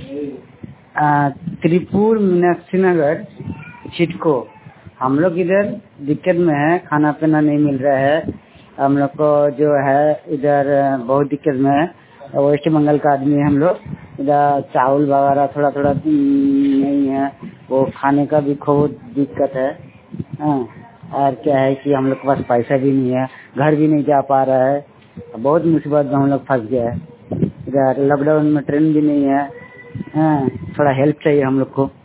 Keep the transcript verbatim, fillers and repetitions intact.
आ, त्रिपुर मीनाक्षी नगर चिटको। हम लोग इधर दिक्कत में है, खाना पीना नहीं मिल रहा है हम लोग को, जो है इधर बहुत दिक्कत में है। वेस्ट बंगाल का आदमी है हम लोग, इधर चावल वगैरह थोड़ा थोड़ा नहीं है, वो खाने का भी खूब दिक्कत है। हाँ, और क्या है कि हम लोग के पास पैसा भी नहीं है, घर भी नहीं जा पा रहा है, बहुत मुसीबत में हम लोग फंस गए हैं। इधर लॉकडाउन में ट्रेन भी नहीं है। हाँ, थोड़ा हेल्प चाहिए हम लोग को।